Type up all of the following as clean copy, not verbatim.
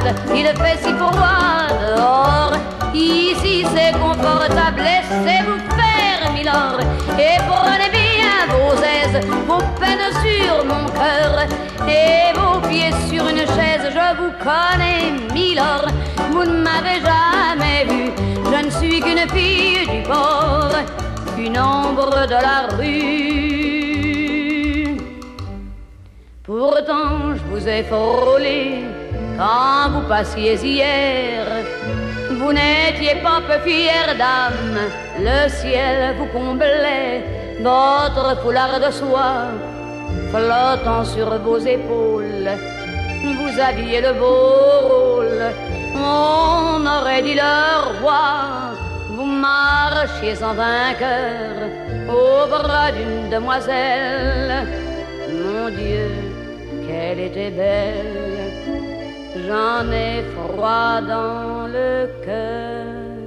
il fait si froid dehors. Ici c'est confortable, laissez-vous faire, milord, et prenez bien vos aises, vos peines sur mon cœur, et vos pieds sur une chaise. Je vous connais, milord, vous ne m'avez jamais vu, je ne suis qu'une fille du port, une ombre de la rue. Pourtant je vous ai frôlé quand vous passiez hier. Vous n'étiez pas peu fière d'âme, le ciel vous comblait, votre foulard de soie flottant sur vos épaules. Vous aviez le beau rôle, on aurait dit le roi. Vous marchiez en vainqueur au bras d'une demoiselle. Mon Dieu, qu'elle était belle, j'en ai froid dans le cœur.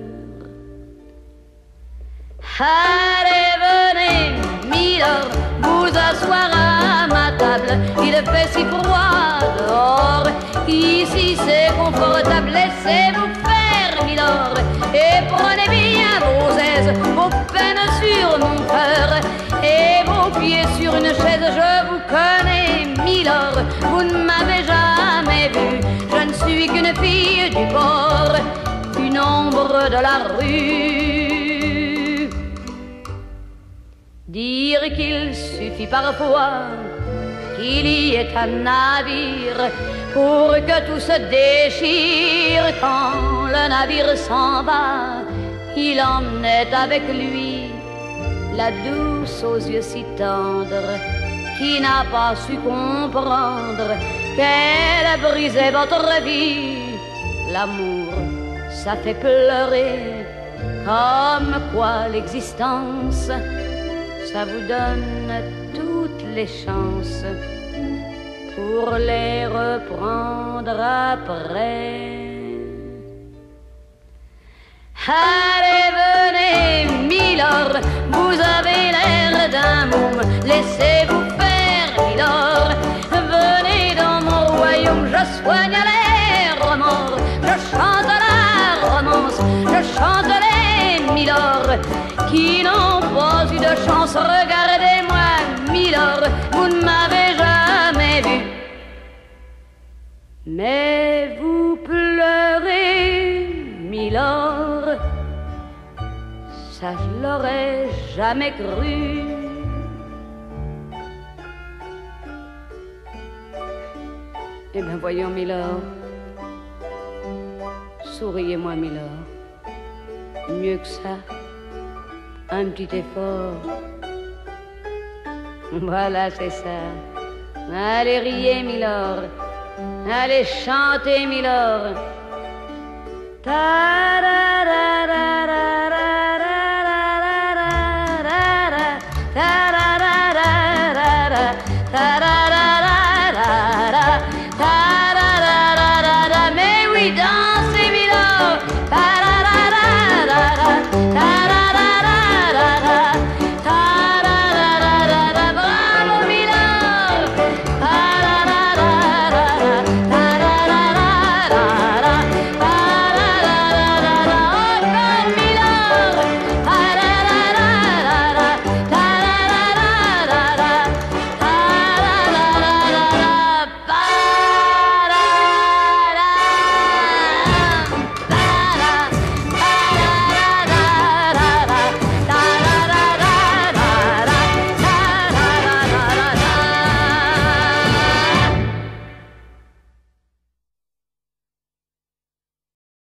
Allez, venez, milord, vous asseoir à ma table. Il fait si froid dehors, ici c'est confortable. Laissez-vous faire, milord, et prenez bien vos aises, vos peines sur mon cœur, et vos pieds sur une chaise. Je vous connais, milord, vous ne m'avez jamais vu, je ne suis qu'une fille du port, une ombre de la rue. Dire qu'il suffit parfois qu'il y ait un navire pour que tout se déchire. Quand le navire s'en va, il emmenait avec lui la douce aux yeux si tendres, qui n'a pas su comprendre qu'elle brisait votre vie. L'amour, ça fait pleurer, comme quoi l'existence, ça vous donne toutes les chances pour les reprendre après. Allez, venez, milord, vous avez l'air d'un môme, laissez-vous faire, milord. Venez dans mon royaume, je soigne les remords, je chante la romance, je chante les milord qui n'ont pas eu de chance. Regardez-moi, milord, vous ne m'avez jamais vu, mais vous pleurez, milord, ça je l'aurais jamais cru. Eh bien voyons, milord, souriez-moi, milord, mieux que ça, un petit effort. Voilà, c'est ça. Allez, riez, milord. Allez, chantez, milord. Ta-da-da.